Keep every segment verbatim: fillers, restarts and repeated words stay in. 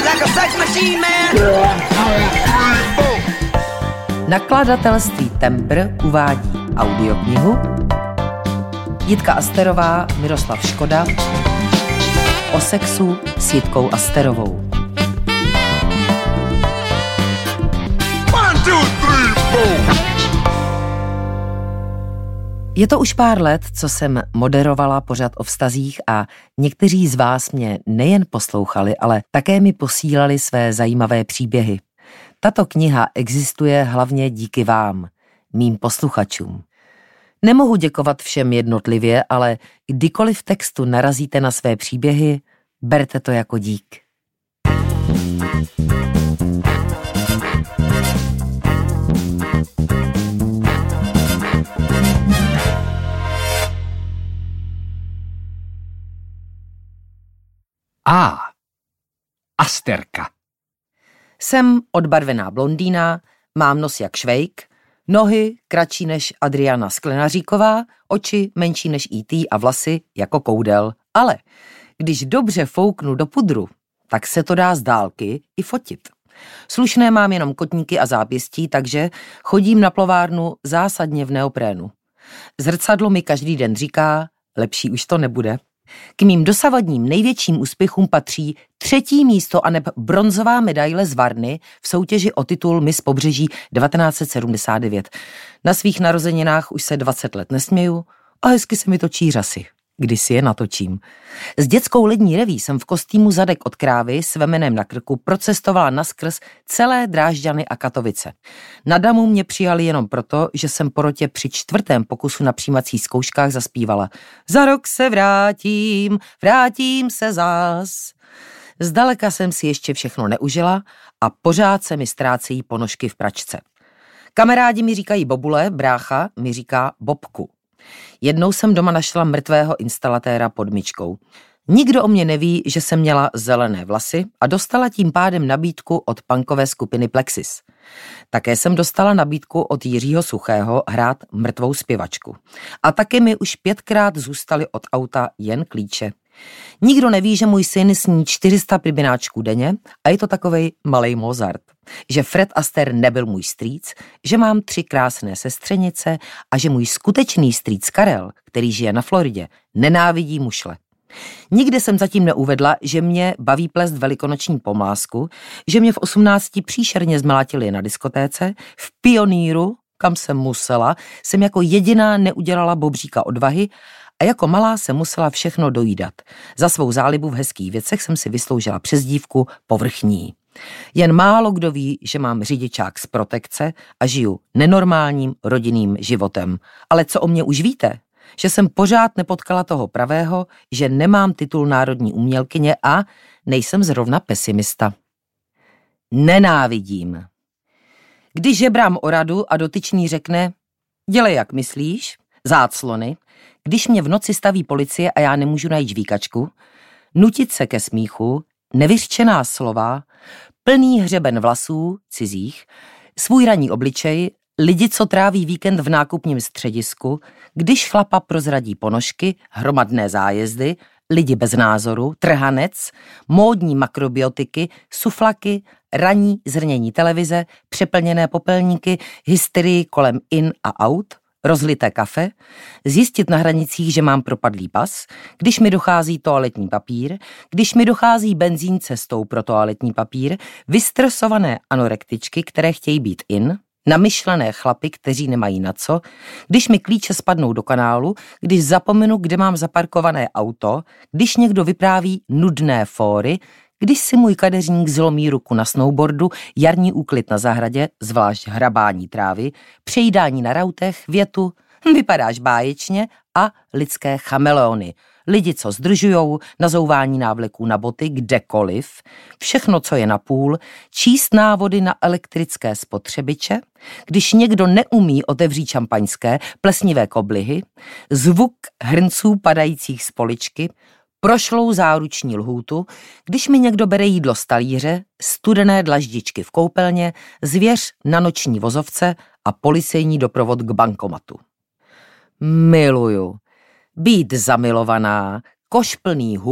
Nakladatelství Tempr uvádí audioknihu Jitka Asterová, Miroslav Škoda o sexu s Jitkou Asterovou. Je to už pár let, co jsem moderovala pořad o vztazích a někteří z vás mě nejen poslouchali, ale také mi posílali své zajímavé příběhy. Tato kniha existuje hlavně díky vám, mým posluchačům. Nemohu děkovat všem jednotlivě, ale kdykoliv v textu narazíte na své příběhy, berte to jako dík. A. Asterka. Jsem odbarvená blondýna, mám nos jak Švejk, nohy kratší než Adriana Sklenaříková, oči menší než í té a vlasy jako koudel. Ale když dobře fouknu do pudru, tak se to dá z dálky i fotit. Slušné mám jenom kotníky a zápěstí, takže chodím na plovárnu zásadně v neoprénu. Zrcadlo mi každý den říká, lepší už to nebude. K mým dosavadním největším úspěchům patří třetí místo aneb bronzová medaile z Varny v soutěži o titul Miss Pobřeží devatenáct set sedmdesát devět. Na svých narozeninách už se dvacet let nesměju a hezky se mi točí řasy, když si je natočím. S dětskou lední reví jsem v kostýmu Zadek od krávy s vemenem na krku procestovala naskrz celé Drážďany a Katovice. Na damu mě přijali jenom proto, že jsem porotě při čtvrtém pokusu na přijímacích zkouškách zaspívala Za rok se vrátím, vrátím se zás. Zdaleka jsem si ještě všechno neužila a pořád se mi ztrácejí ponožky v pračce. Kamarádi mi říkají Bobule, brácha mi říká Bobku. Jednou jsem doma našla mrtvého instalatéra pod myčkou. Nikdo o mě neví, že jsem měla zelené vlasy a dostala tím pádem nabídku od punkové skupiny Plexis. Také jsem dostala nabídku od Jiřího Suchého hrát mrtvou zpěvačku. A také mi už pětkrát zůstaly od auta jen klíče. Nikdo neví, že můj syn sní čtyři sta pibináčků denně a je to takovej malej Mozart. Že Fred Astaire nebyl můj strýc, že mám tři krásné sestřenice a že můj skutečný strýc Karel, který žije na Floridě, nenávidí mušle. Nikde jsem zatím neuvedla, že mě baví plést velikonoční pomlásku, že mě v osmnácti příšerně zmlátili na diskotéce, v Pioníru, kam jsem musela, jsem jako jediná neudělala bobříka odvahy a jako malá jsem musela všechno dojídat. Za svou zálibu v hezkých věcech jsem si vysloužila přezdívku povrchní. Jen málo kdo ví, že mám řidičák z protekce a žiju nenormálním rodinným životem. Ale co o mě už víte? Že jsem pořád nepotkala toho pravého, že nemám titul národní umělkyně a nejsem zrovna pesimista. Nenávidím. Když žebrám o radu a dotyčný řekne, dělej jak myslíš, záclony, když mě v noci staví policie a já nemůžu najít žvíkačku, nutit se ke smíchu, nevyřčená slova, plný hřeben vlasů, cizích, svůj ranní obličej, lidi, co tráví víkend v nákupním středisku, když chlapa prozradí ponožky, hromadné zájezdy, lidi bez názoru, trhanec, módní makrobiotiky, suflaky, ranní zrnění televize, přeplněné popelníky, hysterii kolem in a out, rozlité kafe, zjistit na hranicích, že mám propadlý pas, když mi dochází toaletní papír, když mi dochází benzín cestou pro toaletní papír, vystresované anorektičky, které chtějí být in, namyšlené chlapy, kteří nemají na co, když mi klíče spadnou do kanálu, když zapomenu, kde mám zaparkované auto, když někdo vypráví nudné fóry, když si můj kadeřník zlomí ruku na snowboardu, jarní úklid na zahradě, zvlášť hrabání trávy, přejídání na rautech, větu, vypadáš báječně a lidské chameleony. Lidi, co zdržujou, nazouvání návleků na boty, kdekoliv, všechno, co je na půl, číst návody na elektrické spotřebiče, když někdo neumí otevřít šampaňské, plesnivé koblihy, zvuk hrnců padajících z poličky, prošlou záruční lhůtu, když mi někdo bere jídlo z talíře, studené dlaždičky v koupelně, zvěř na noční vozovce a policejní doprovod k bankomatu. Miluju být zamilovaná, koš plný hub,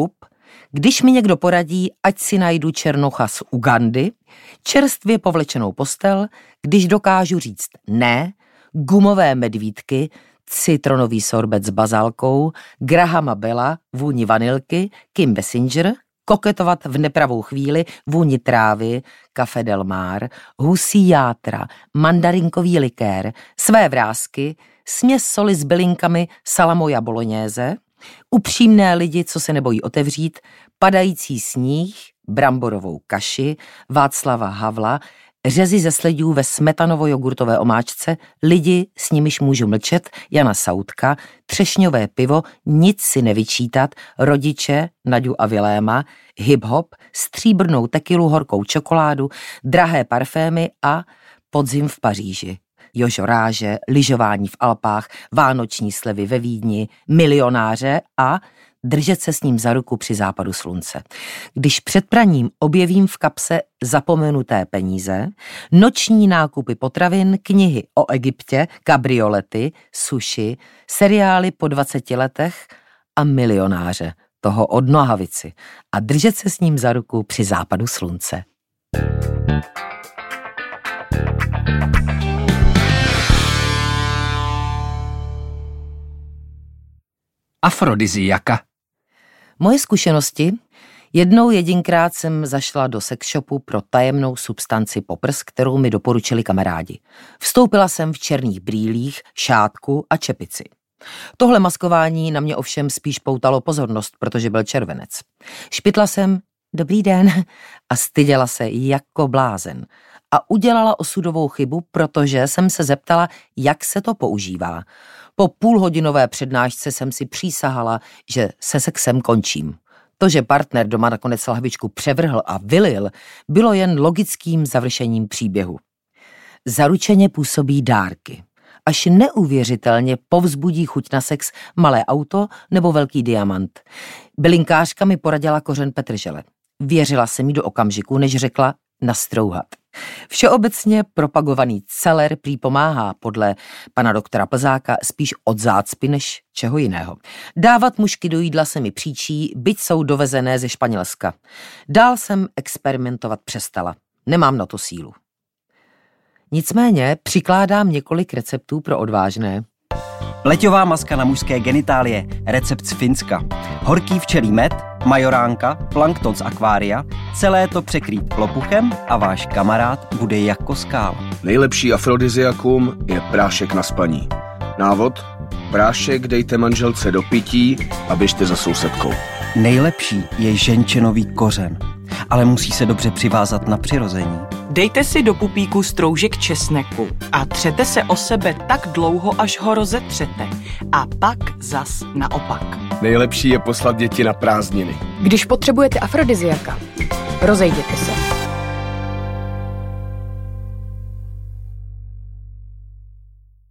Když mi někdo poradí, ať si najdu černocha z Ugandy, čerstvě povlečenou postel, když dokážu říct ne, gumové medvídky, citronový sorbet s bazálkou, Grahama Bella, vůni vanilky, Kim Basinger, koketovat v nepravou chvíli, vůni trávy, Café Del Mar, husí játra, mandarinkový likér, své vrásky, směs soli s bylinkami, salamoja bolognese, upřímné lidi, co se nebojí otevřít, padající sníh, bramborovou kaši, Václava Havla, řezy ze sledů ve smetanovo-jogurtové omáčce, lidi, s nimiž můžu mlčet, Jana Sautka, třešňové pivo, nic si nevyčítat, rodiče, Naďu a Viléma, hip-hop, stříbrnou tekilu, horkou čokoládu, drahé parfémy a podzim v Paříži. Jožoráže, lyžování v Alpách, vánoční slevy ve Vídni, milionáře a držet se s ním za ruku při západu slunce. Když před praním objevím v kapse zapomenuté peníze, noční nákupy potravin, knihy o Egyptě, kabriolety, sushi, seriály po dvaceti letech a milionáře, toho od nohavici, a držet se s ním za ruku při západu slunce. Afrodiziaka. Moje zkušenosti? Jednou jedinkrát jsem zašla do sexshopu pro tajemnou substanci poprs, kterou mi doporučili kamarádi. Vstoupila jsem v černých brýlích, šátku a čepici. Tohle maskování na mě ovšem spíš poutalo pozornost, protože byl červenec. Špitla jsem dobrý den a styděla se jako blázen. A udělala osudovou chybu, protože jsem se zeptala, jak se to používá. Po půlhodinové přednášce jsem si přísahala, že se sexem končím. To, že partner doma nakonec lahvičku převrhl a vylil, bylo jen logickým završením příběhu. Zaručeně působí dárky. Až neuvěřitelně povzbudí chuť na sex malé auto nebo velký diamant. Bylinkářka mi poradila kořen petržele. Věřila jsem jí do okamžiku, než řekla nastrouhat. Všeobecně propagovaný celer prý pomáhá podle pana doktora Plzáka spíš od zácpy než čeho jiného. Dávat mušky do jídla se mi příčí, byť jsou dovezené ze Španělska. Dál jsem experimentovat přestala. Nemám na to sílu. Nicméně přikládám několik receptů pro odvážné. Pleťová maska na mužské genitálie, recept z Finska. Horký včelí med, majoránka, plankton z akvária, celé to překrýt lopuchem a váš kamarád bude jako skála. Nejlepší afrodiziakum je prášek na spaní. Návod? Prášek dejte manželce do pití a běžte za sousedkou. Nejlepší je ženčenový kořen, ale musí se dobře přivázat na přirození. Dejte si do pupíku stroužek česneku a třete se o sebe tak dlouho, až ho rozetřete. A pak zas naopak. Nejlepší je poslat děti na prázdniny. Když potřebujete afrodiziaka, rozejděte se.